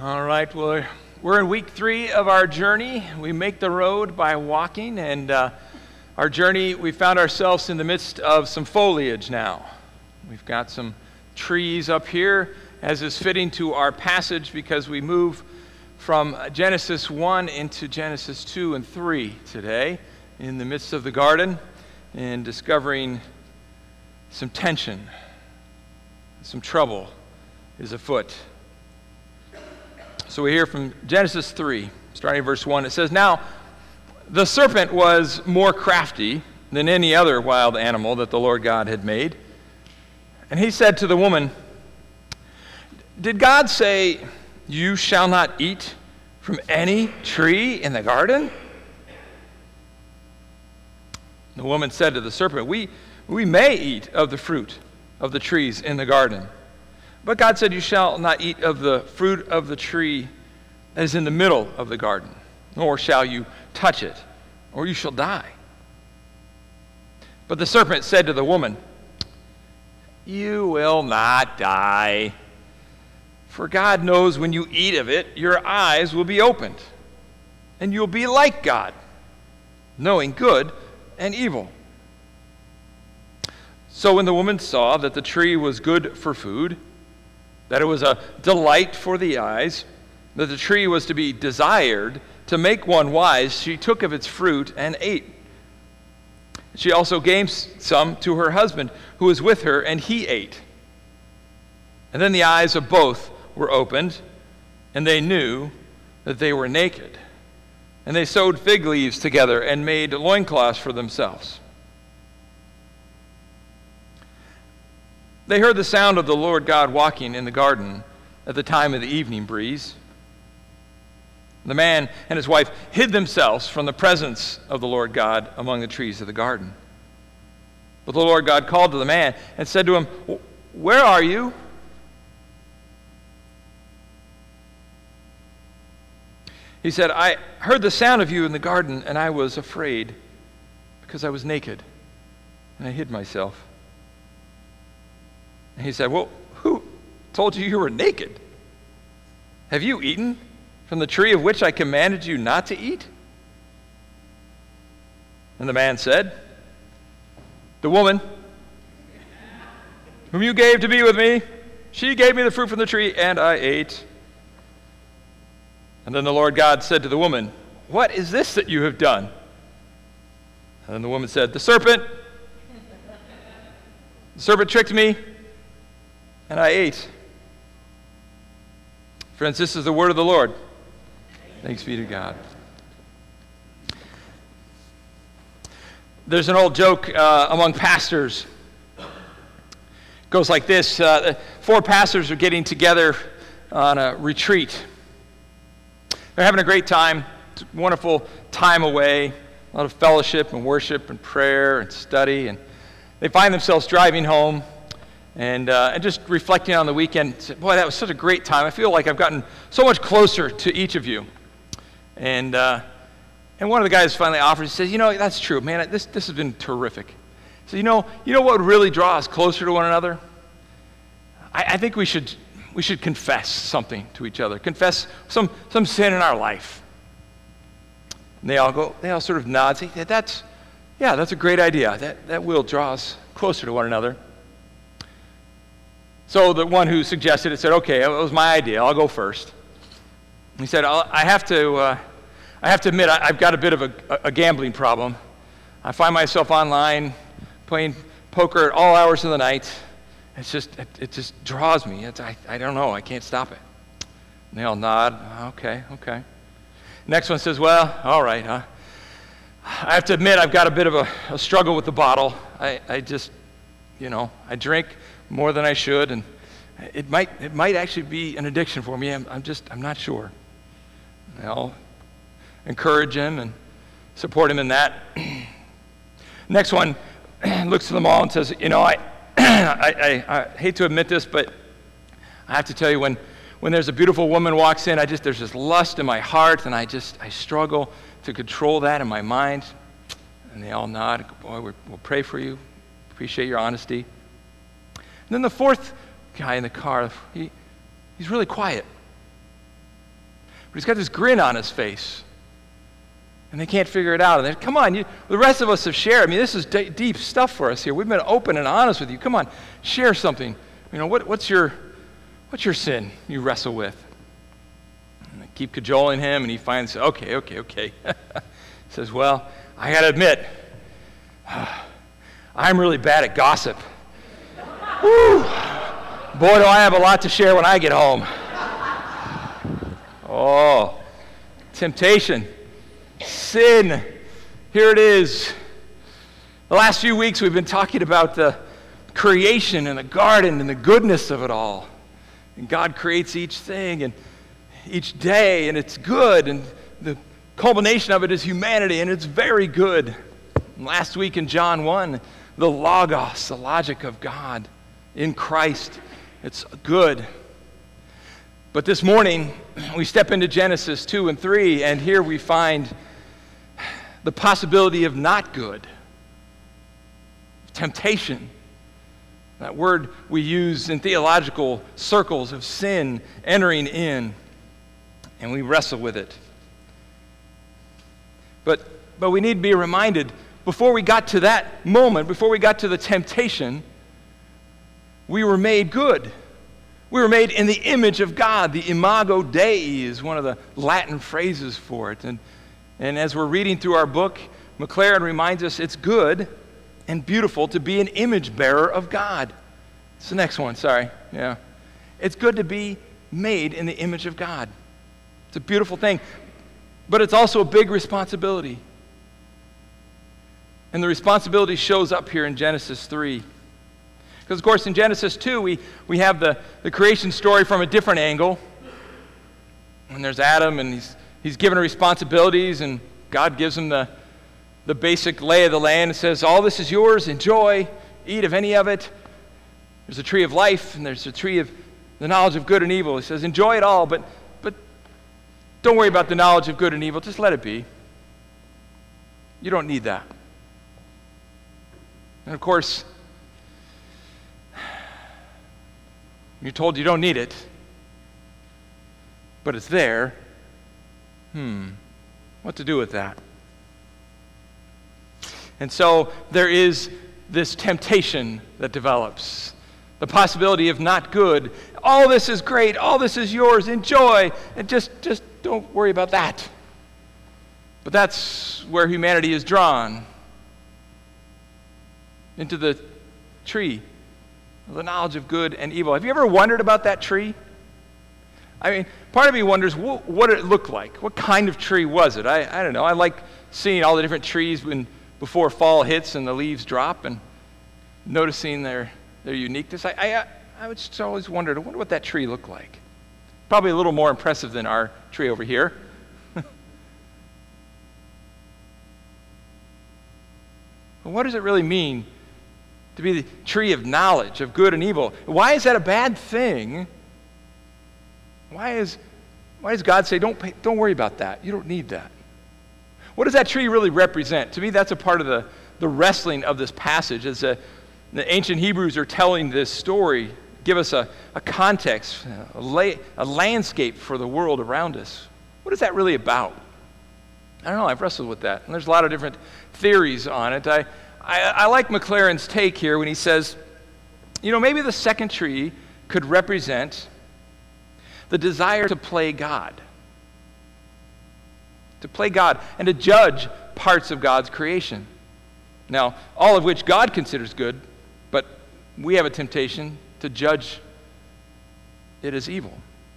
All right, well, we're in week 3 of our journey. We make the road by walking, and our journey, we found ourselves in the midst of some foliage now. We've got some trees up here, as is fitting to our passage, because we move from Genesis 1 into Genesis 2 and 3 today, in the midst of the garden, and discovering some tension, some trouble is afoot. So we hear from Genesis 3, starting in verse 1. It says, "Now the serpent was more crafty than any other wild animal that the Lord God had made. And he said to the woman, 'Did God say, you shall not eat from any tree in the garden?' The woman said to the serpent, 'We may eat of the fruit of the trees in the garden. But God said, you shall not eat of the fruit of the tree that is in the middle of the garden, nor shall you touch it, or you shall die.' But the serpent said to the woman, 'You will not die. For God knows when you eat of it, your eyes will be opened, and you'll be like God, knowing good and evil.' So when the woman saw that the tree was good for food, that it was a delight for the eyes, that the tree was to be desired to make one wise, she took of its fruit and ate. She also gave some to her husband who was with her, and he ate. And then the eyes of both were opened, and they knew that they were naked. And they sewed fig leaves together and made loincloths for themselves. They heard the sound of the Lord God walking in the garden at the time of the evening breeze. The man and his wife hid themselves from the presence of the Lord God among the trees of the garden. But the Lord God called to the man and said to him, 'Where are you?' He said, 'I heard the sound of you in the garden, and I was afraid because I was naked, and I hid myself.' And he said, 'Well, who told you you were naked? Have you eaten from the tree of which I commanded you not to eat?' And the man said, 'The woman whom you gave to be with me, she gave me the fruit from the tree, and I ate.' And then the Lord God said to the woman, 'What is this that you have done?' And then the woman said, 'The serpent tricked me, and I ate.'" Friends, this is the word of the Lord. Thanks be to God. There's an old joke among pastors. It goes like this. 4 pastors are getting together on a retreat. They're having a great time. It's a wonderful time away. A lot of fellowship and worship and prayer and study. And they find themselves driving home and just reflecting on the weekend. Boy, that was such a great time. I feel like I've gotten so much closer to each of you. And one of the guys finally offers, he says, that's true, man, this has been terrific. So you know what would really draw us closer to one another? I think we should confess something to each other, confess some sin in our life. And they all sort of nod, say, that's a great idea. That will draw us closer to one another. So the one who suggested it said, "Okay, it was my idea. I'll go first." He said, I have to admit, I've got a bit of a gambling problem. I find myself online playing poker at all hours of the night. It just draws me. I don't know. I can't stop it." And they all nod. Okay. Next one says, "Well, all right. I have to admit, I've got a bit of a struggle with the bottle. I drink more than I should, and it might actually be an addiction for me. I'm not sure." And they all encourage him and support him in that. Next one looks to them all and says, I hate to admit this, but I have to tell you, when there's a beautiful woman walks in, there's this lust in my heart, and I struggle to control that in my mind." And they all nod. "Boy, we'll pray for you. Appreciate your honesty." And then the 4th guy in the car, he's really quiet. But he's got this grin on his face. And they can't figure it out. And they, come on, the rest of us have shared. I mean, this is deep stuff for us here. We've been open and honest with you. Come on, share something. What's your sin you wrestle with? And they keep cajoling him, and he finds, okay. He says, well, I got to admit, I'm really bad at gossip. Woo! Boy, do I have a lot to share when I get home. Oh, temptation. Sin. Here it is. The last few weeks we've been talking about the creation and the garden and the goodness of it all. And God creates each thing and each day, and it's good, and the culmination of it is humanity, and it's very good. And last week in John 1, the Logos, the logic of God in Christ, it's good. But this morning we step into Genesis 2 and 3, and here we find the possibility of not good. Temptation. That word we use in theological circles of sin entering in, and we wrestle with it. But we need to be reminded, before we got to that moment, before we got to the temptation, we were made good. We were made in the image of God. The imago Dei is one of the Latin phrases for it. And as we're reading through our book, McLaren reminds us it's good and beautiful to be an image bearer of God. It's the next one, sorry. Yeah. It's good to be made in the image of God. It's a beautiful thing. But it's also a big responsibility. And the responsibility shows up here in Genesis 3. Because, of course, in Genesis 2, we have the creation story from a different angle. And there's Adam, and he's given responsibilities, and God gives him the basic lay of the land and says, all this is yours, enjoy, eat of any of it. There's a tree of life, and there's a tree of the knowledge of good and evil. He says, enjoy it all, but don't worry about the knowledge of good and evil. Just let it be. You don't need that. And, of course, you're told you don't need it, but it's there. What to do with that? And so there is this temptation that develops. The possibility of not good. All this is great. All this is yours. Enjoy. And just don't worry about that. But that's where humanity is drawn. Into the tree. The knowledge of good and evil. Have you ever wondered about that tree? I mean, part of me wonders what it looked like. What kind of tree was it? I don't know. I like seeing all the different trees before fall hits and the leaves drop and noticing their uniqueness. I would just always wondered, I wonder what that tree looked like. Probably a little more impressive than our tree over here. But what does it really mean to be the tree of knowledge of good and evil? Why is that a bad thing? Why does God say, don't worry about that. You don't need that. What does that tree really represent? To me, that's a part of the wrestling of this passage. As the ancient Hebrews are telling this story, give us a context, a landscape for the world around us. What is that really about? I don't know. I've wrestled with that. And there's a lot of different theories on it. I like McLaren's take here when he says, maybe the second tree could represent the desire to play God. To play God and to judge parts of God's creation. Now, all of which God considers good, but we have a temptation to judge it as evil.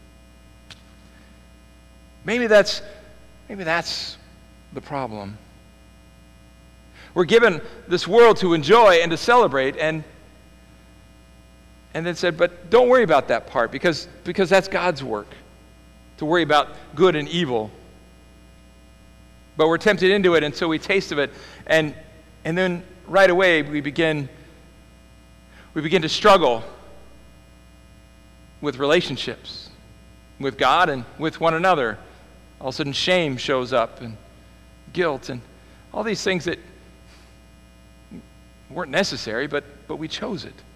Maybe that's the problem. We're given this world to enjoy and to celebrate, and then said, but don't worry about that part because that's God's work, to worry about good and evil. But we're tempted into it, and so we taste of it, and then right away we begin to struggle with relationships, with God and with one another. All of a sudden shame shows up, and guilt, and all these things that weren't necessary, but we chose it.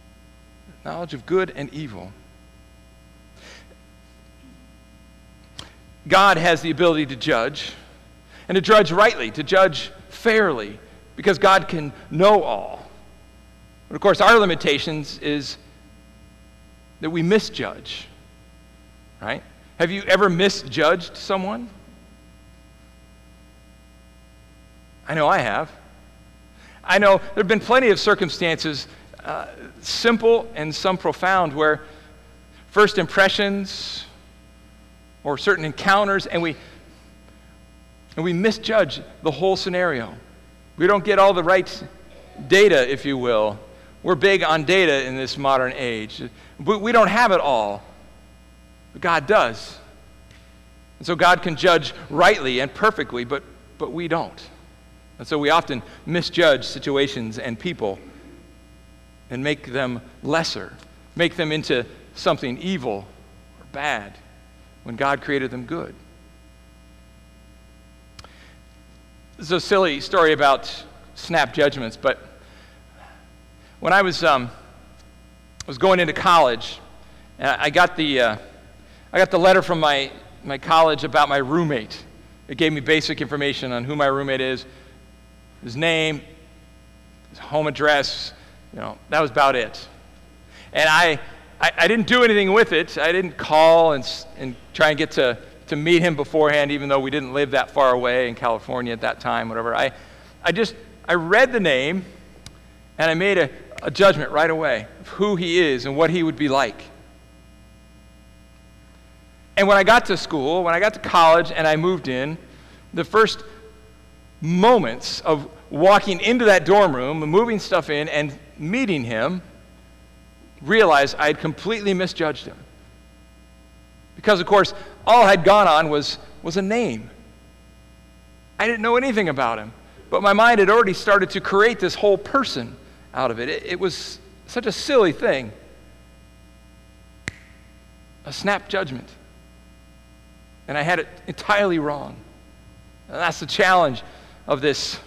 Knowledge of good and evil. God has the ability to judge, and to judge rightly, to judge fairly, because God can know all. But of course, our limitations is that we misjudge, right? Have you ever misjudged someone? I know I have. I know there have been plenty of circumstances, simple and some profound, where first impressions or certain encounters, and we misjudge the whole scenario. We don't get all the right data, if you will. We're big on data in this modern age. We don't have it all, but God does. And so God can judge rightly and perfectly, but we don't. And so we often misjudge situations and people and make them lesser, make them into something evil or bad when God created them good. This is a silly story about snap judgments, but when I was going into college, I got the letter from my college about my roommate. It gave me basic information on who my roommate is, his name, his home address, that was about it. And I didn't do anything with it. I didn't call and try and get to meet him beforehand, even though we didn't live that far away in California at that time, whatever. I read the name, and I made a judgment right away of who he is and what he would be like. And when I got to school, when I got to college and I moved in, the first moments of walking into that dorm room, moving stuff in, and meeting him, realized I had completely misjudged him. Because, of course, all I had gone on was a name. I didn't know anything about him, but my mind had already started to create this whole person out of it. It was such a silly thing. A snap judgment. And I had it entirely wrong. And that's the challenge of this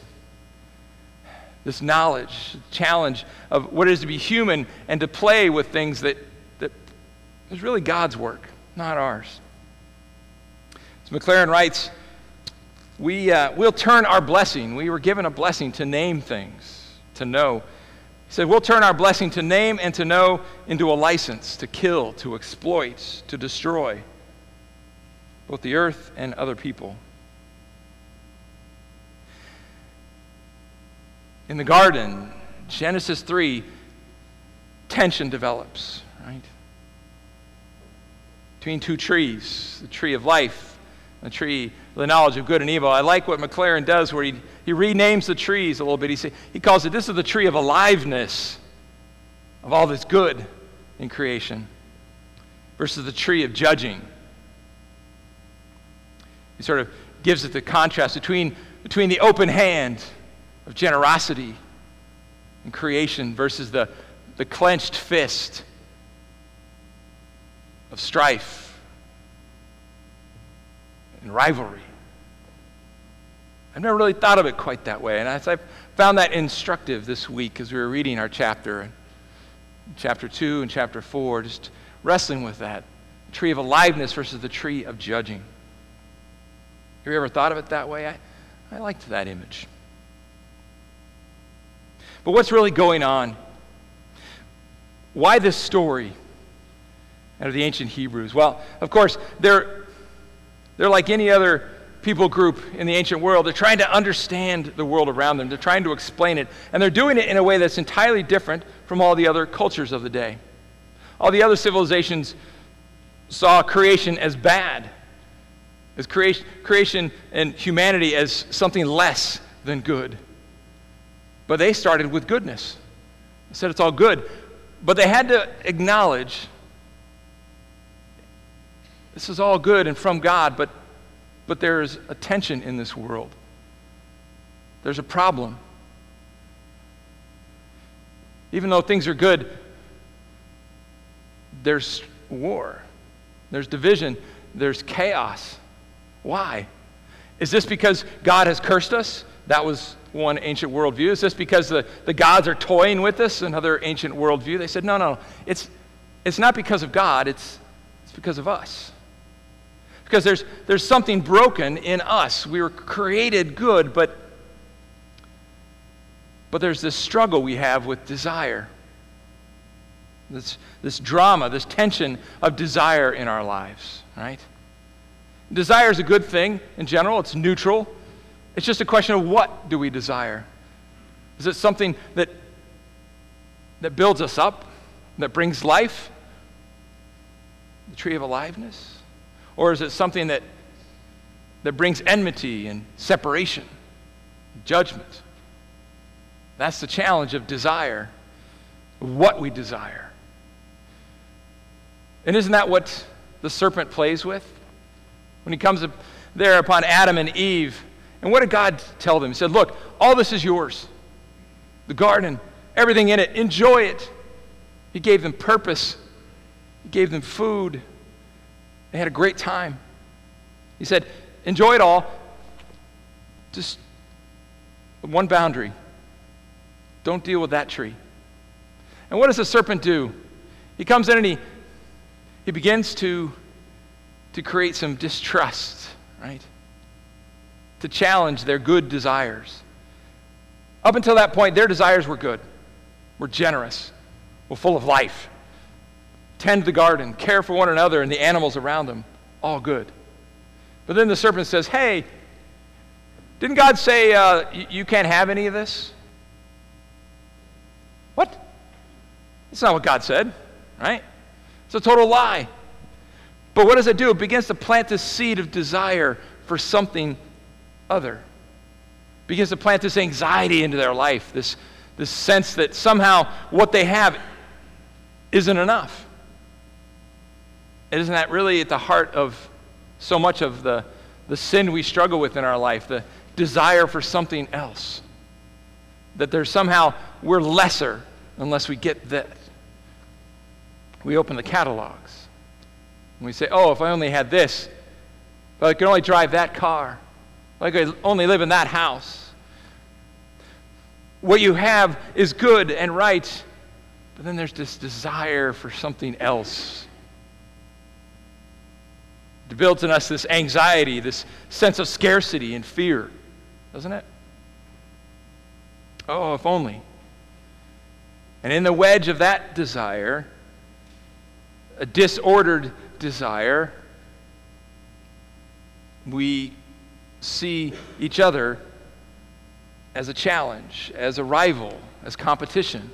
knowledge, the challenge of what it is to be human and to play with things that is really God's work, not ours. As McLaren writes, we'll turn our blessing. We were given a blessing to name things, to know. He said, we'll turn our blessing to name and to know into a license to kill, to exploit, to destroy both the earth and other people. In the garden, Genesis 3, tension develops, right? Between two trees, the tree of life, and the tree of the knowledge of good and evil. I like what McLaren does where he renames the trees a little bit. He calls it, this is the tree of aliveness, of all that's good in creation, versus the tree of judging. He sort of gives it the contrast between the open hand of generosity in creation versus the clenched fist of strife and rivalry. I've never really thought of it quite that way, and I found that instructive this week as we were reading our chapter, chapter 2 and chapter 4, just wrestling with that. The tree of aliveness versus the tree of judging. Have you ever thought of it that way? I liked that image. But what's really going on? Why this story out of the ancient Hebrews? Well, of course, they're like any other people group in the ancient world. They're trying to understand the world around them. They're trying to explain it. And they're doing it in a way that's entirely different from all the other cultures of the day. All the other civilizations saw creation as bad, as creation and humanity as something less than good. But they started with goodness. They said it's all good. But they had to acknowledge this is all good and from God, but there's a tension in this world. There's a problem. Even though things are good, there's war. There's division. There's chaos. Why? Is this because God has cursed us? That was one ancient worldview. Is this because the gods are toying with us? Another ancient worldview. They said, no. It's not because of God. It's because of us. Because there's something broken in us. We were created good, but there's this struggle we have with desire. This drama, this tension of desire in our lives, right? Desire is a good thing in general. It's neutral. It's just a question of what do we desire? Is it something that builds us up, that brings life, the tree of aliveness? Or is it something that brings enmity and separation, judgment? That's the challenge of desire, what we desire. And isn't that what the serpent plays with? When he comes up there upon Adam and Eve, and what did God tell them? He said, look, all this is yours. The garden, everything in it, enjoy it. He gave them purpose. He gave them food. They had a great time. He said, enjoy it all. Just one boundary. Don't deal with that tree. And what does the serpent do? He comes in and he begins to create some distrust, right? To challenge their good desires. Up until that point, their desires were good, were generous, were full of life. Tend the garden, care for one another and the animals around them, all good. But then the serpent says, hey, didn't God say you can't have any of this? What? That's not what God said, right? It's a total lie. But what does it do? It begins to plant this seed of desire for something other. It begins to plant this anxiety into their life, this sense that somehow what they have isn't enough. And isn't that really at the heart of so much of the sin we struggle with in our life, the desire for something else? That there's somehow we're lesser unless we get that. We open the catalogs. And we say, oh, if I only had this, if I could only drive that car, if I could only live in that house. What you have is good and right, but then there's this desire for something else. It builds in us this anxiety, this sense of scarcity and fear, doesn't it? Oh, if only. And in the wedge of that desire, a disordered desire, we see each other as a challenge, as a rival, as competition.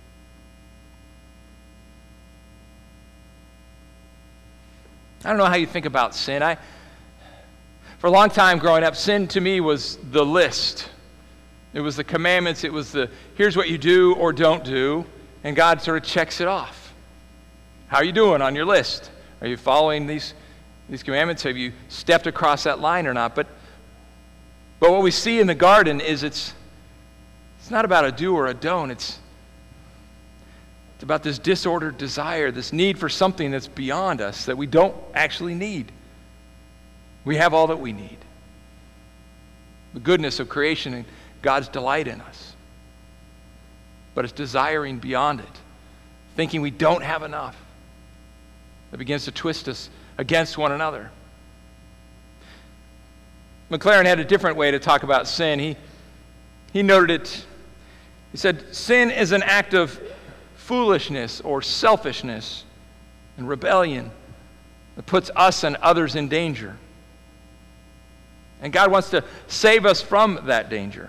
I don't know how you think about sin. For a long time growing up, sin to me was the list. It was the commandments. It was the, here's what you do or don't do, and God sort of checks it off. How are you doing on your list? Are you following these commandments? Have you stepped across that line or not? But what we see in the garden is it's not about a do or a don't. It's about this disordered desire, this need for something that's beyond us that we don't actually need. We have all that we need. The goodness of creation and God's delight in us. But it's desiring beyond it, thinking we don't have enough, that begins to twist us against one another. McLaren had a different way to talk about sin. He noted it. He said, sin is an act of foolishness or selfishness and rebellion that puts us and others in danger. And God wants to save us from that danger.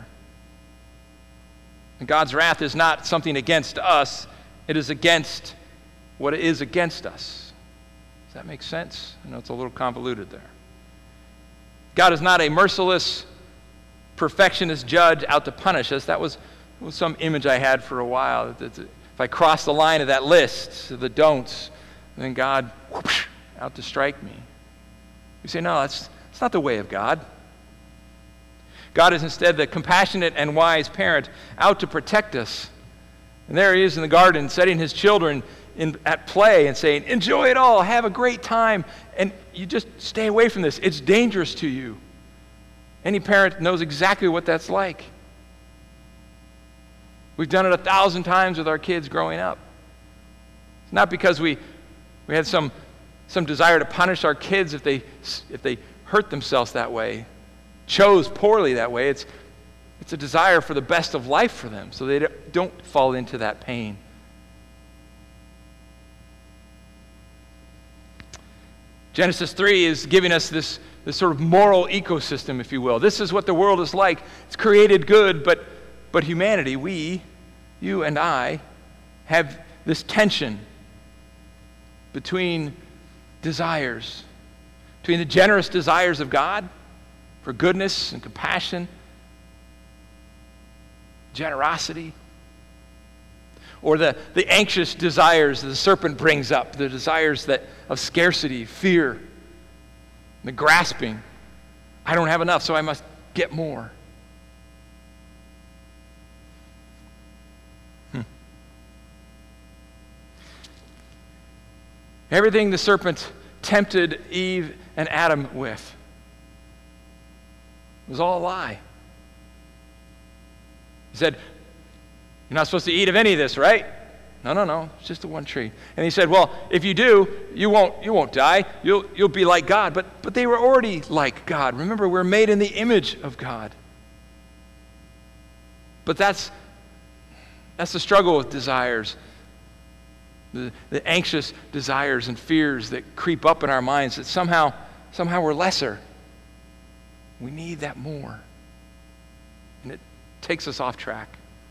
And God's wrath is not something against us, it is against what is against us. Does that make sense? I know it's a little convoluted there. God is not a merciless, perfectionist judge out to punish us. That was some image I had for a while. If I cross the line of that list, the don'ts, then God, whoosh, out to strike me. You say, no, that's not the way of God. God is instead the compassionate and wise parent out to protect us. And there he is in the garden, setting his children at play and saying, enjoy it all, have a great time, and you just stay away from this. It's dangerous to you. Any parent knows exactly what that's like. We've done it 1,000 times with our kids growing up. It's not because we had some some desire to punish our kids if they hurt themselves that way, chose poorly that way. It's a desire for the best of life for them so they don't fall into that pain. Genesis 3 is giving us this sort of moral ecosystem, if you will. This is what the world is like. It's created good, but humanity, we, you and I, have this tension between desires, between the generous desires of God for goodness and compassion, generosity, or the anxious desires that the serpent brings up, the desires of scarcity, fear, the grasping. I don't have enough, so I must get more. Everything the serpent tempted Eve and Adam with was all a lie. He said, "You're not supposed to eat of any of this, right?" No, it's just the one tree. And he said, "Well, if you do, you won't die. You'll be like God." But they were already like God. Remember, we're made in the image of God. But that's the struggle with desires. The anxious desires and fears that creep up in our minds that somehow we're lesser. We need that more. And it takes us off track.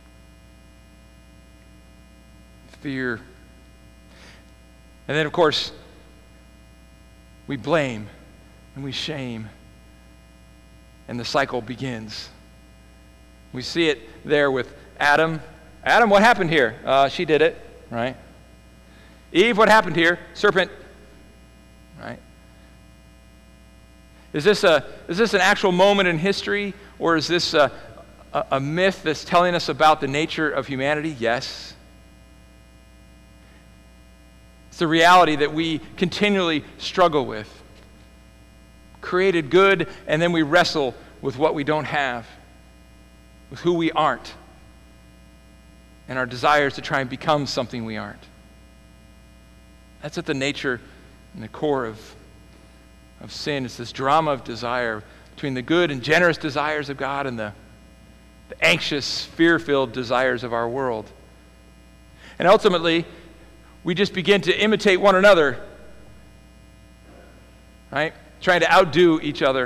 Fear. And then, of course, we blame and we shame. And the cycle begins. We see it there with Adam. Adam, what happened here? She did it, right? Eve, what happened here? Serpent, right? Is this an actual moment in history, or is this a myth that's telling us about the nature of humanity? Yes. It's the reality that we continually struggle with. Created good, and then we wrestle with what we don't have, with who we aren't, and our desires to try and become something we aren't. That's at the nature and the core of sin. It's this drama of desire between the good and generous desires of God and the anxious, fear-filled desires of our world. And ultimately, we just begin to imitate one another, right? Trying to outdo each other.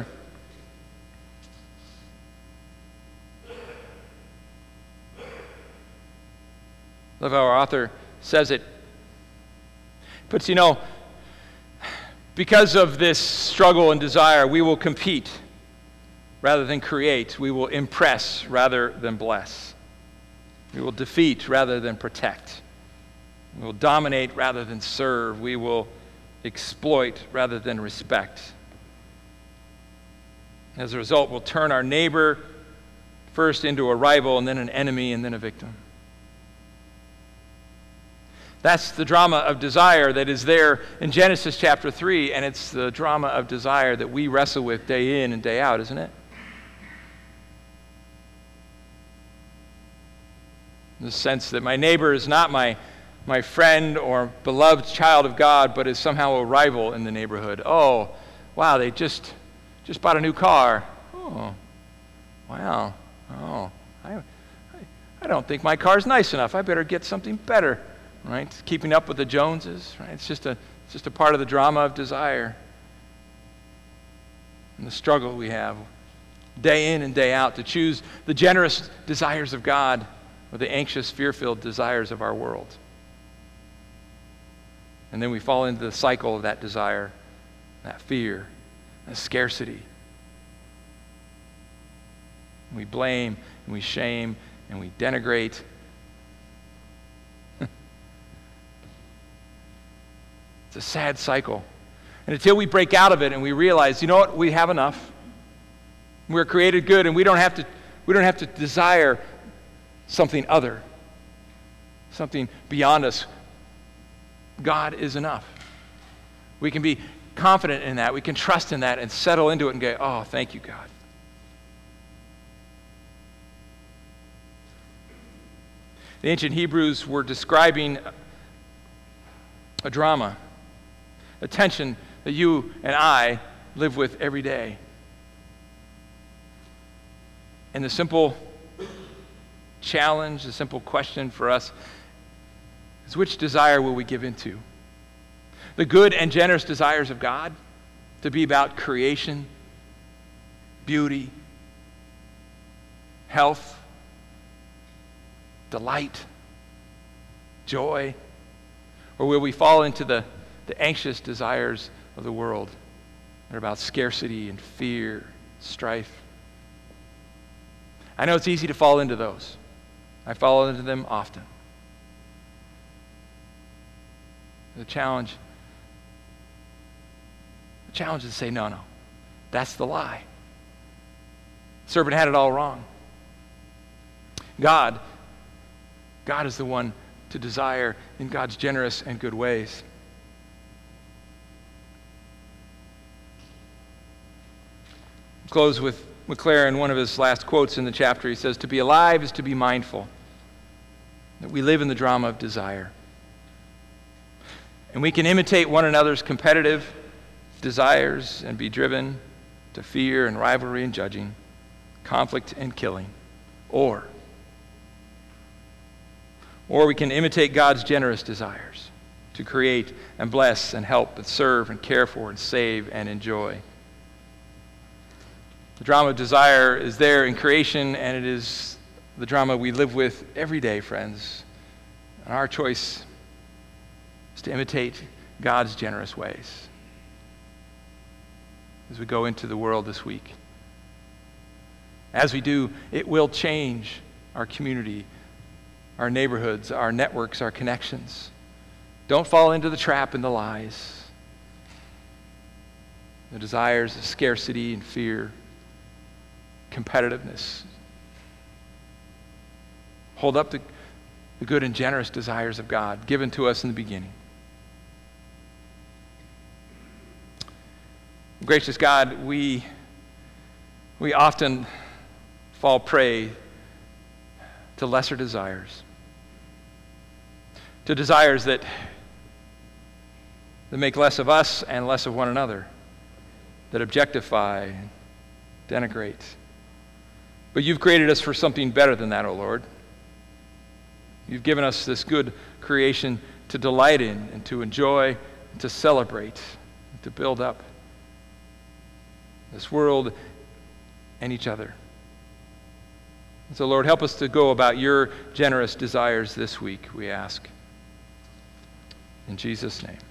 Love how our author says it. But because of this struggle and desire, we will compete rather than create. We will impress rather than bless. We will defeat rather than protect. We will dominate rather than serve. We will exploit rather than respect. As a result, we'll turn our neighbor first into a rival and then an enemy and then a victim. That's the drama of desire that is there in Genesis chapter 3, and it's the drama of desire that we wrestle with day in and day out, isn't it? The sense that my neighbor is not my friend or beloved child of God, but is somehow a rival in the neighborhood. Oh, wow, they just bought a new car. Oh, wow. Oh, I don't think my car's nice enough. I better get something better. Right? Keeping up with the Joneses, right? It's just a part of the drama of desire and the struggle we have day in and day out to choose the generous desires of God or the anxious, fear-filled desires of our world. And then we fall into the cycle of that desire, that fear, that scarcity. We blame and we shame and we denigrate. It's a sad cycle. And until we break out of it and we realize, you know what, we have enough. We're created good and we don't have to desire something other, something beyond us. God is enough. We can be confident in that. We can trust in that and settle into it and go, oh, thank you, God. The ancient Hebrews were describing a drama a tension that you and I live with every day. And the simple challenge, the simple question for us is, which desire will we give into? The good and generous desires of God to be about creation, beauty, health, delight, joy? Or will we fall into the anxious desires of the world that are about scarcity and fear, strife? I know it's easy to fall into those. I fall into them often. The challenge is to say, no, that's the lie. The serpent had it all wrong. God is the one to desire in God's generous and good ways. I'll close with McLaren, one of his last quotes in the chapter. He says, "To be alive is to be mindful that we live in the drama of desire. And we can imitate one another's competitive desires and be driven to fear and rivalry and judging, conflict and killing. Or we can imitate God's generous desires to create and bless and help and serve and care for and save and enjoy." The drama of desire is there in creation, and it is the drama we live with every day, friends. And our choice is to imitate God's generous ways as we go into the world this week. As we do, it will change our community, our neighborhoods, our networks, our connections. Don't fall into the trap and the lies, the desires of scarcity and fear, competitiveness. Hold up the good and generous desires of God given to us in the beginning. Gracious God, we often fall prey to lesser desires, to desires that make less of us and less of one another, that objectify and denigrate. But you've created us for something better than that, O Lord. You've given us this good creation to delight in and to enjoy and to celebrate and to build up this world and each other. And so, Lord, help us to go about your generous desires this week, we ask. In Jesus' name.